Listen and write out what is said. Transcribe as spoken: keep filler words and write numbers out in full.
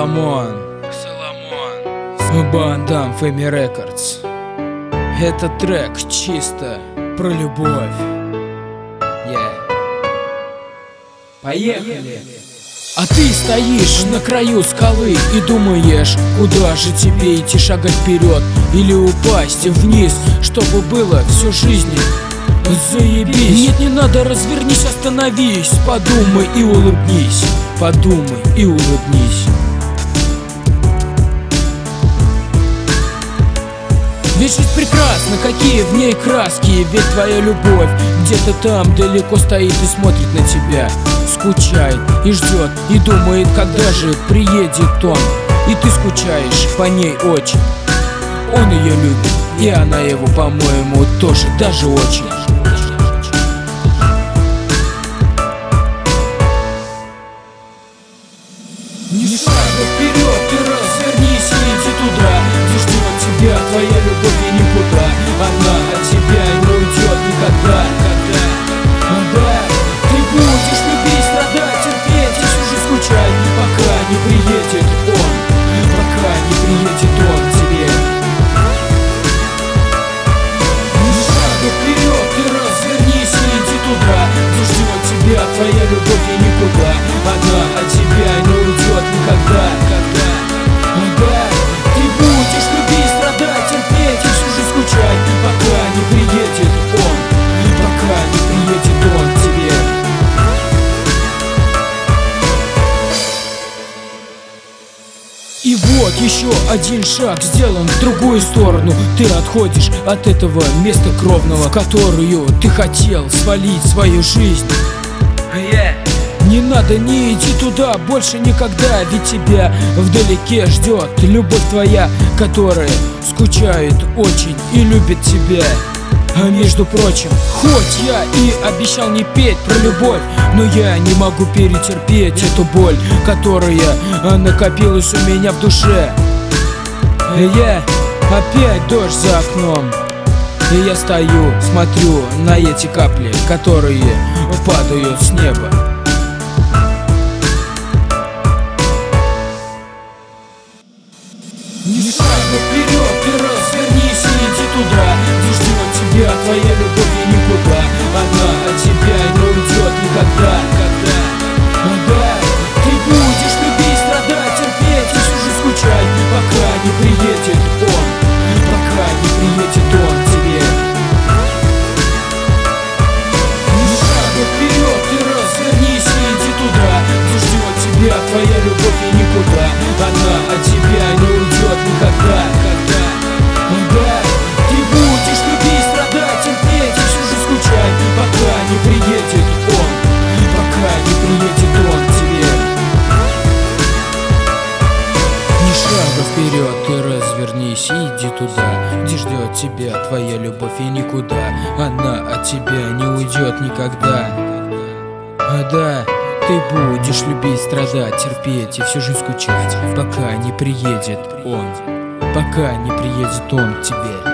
Соломон, Соломон, банда Фэми Рекордс. Этот трек чисто про любовь. Yeah. Поехали! А ты стоишь на краю скалы и думаешь, куда же тебе идти, шагать вперед или упасть вниз, чтобы было всю жизнь заебись. Нет, не надо, развернись, остановись, подумай и улыбнись, подумай и улыбнись. Ведь жизнь прекрасна, какие в ней краски, ведь твоя любовь где-то там далеко стоит и смотрит на тебя, скучает и ждет, и думает, когда же приедет он. И ты скучаешь по ней очень. Он ее любит, и она его, по-моему, тоже, даже очень. Ни шага вперед, ты развернись и иди туда, где ждет тебя твоя любовь и никуда. Она от тебя не уйдет никогда, когда. Да, ты будешь любить, страдать, терпеть и все же скучать, пока не приедет он, пока не приедет он к тебе. Ни шага вперед, ты развернись и иди туда, где ждет тебя твоя любовь и никуда. Она от тебя не уйдет никогда, когда. Да, ты будешь любить, страдать, терпеть и все же скучать, пока не приедет он, пока не приедет он к тебе. И вот еще один шаг сделан в другую сторону. Ты отходишь от этого места кровного, в которую ты хотел свалить свою жизнь. Yeah. Не надо, не иди туда больше никогда, ведь тебя вдалеке ждет любовь твоя, которая скучает очень и любит тебя. А между прочим, хоть я и обещал не петь про любовь, но я не могу перетерпеть эту боль, которая накопилась у меня в душе. Я опять дождь за окном, и я стою, смотрю на эти капли, которые падают с неба. Ни шага вперед, ты развернись и иди туда, где ждет тебя твоя любовь и никуда. Она от тебя не уйдет никогда, когда. Да, ты будешь любить, страдать, терпеть и все же скучать, пока не приедет он, пока не приедет он к тебе. Ни шага вперед, ты развернись и иди туда, где ждет тебя твоя любовь и никуда. Она от тебя не уйдет никогда, когда. Да, ты будешь любить, страдать, терпеть и все же скучать, пока не приедет он, пока не приедет он к тебе. Ни шага вперед, ты развернись и иди туда, где ждет тебя твоя любовь и никуда. Она от тебя не уйдет никогда. А да, ты будешь любить, страдать, терпеть и всю жизнь скучать, пока не приедет он, пока не приедет он к тебе.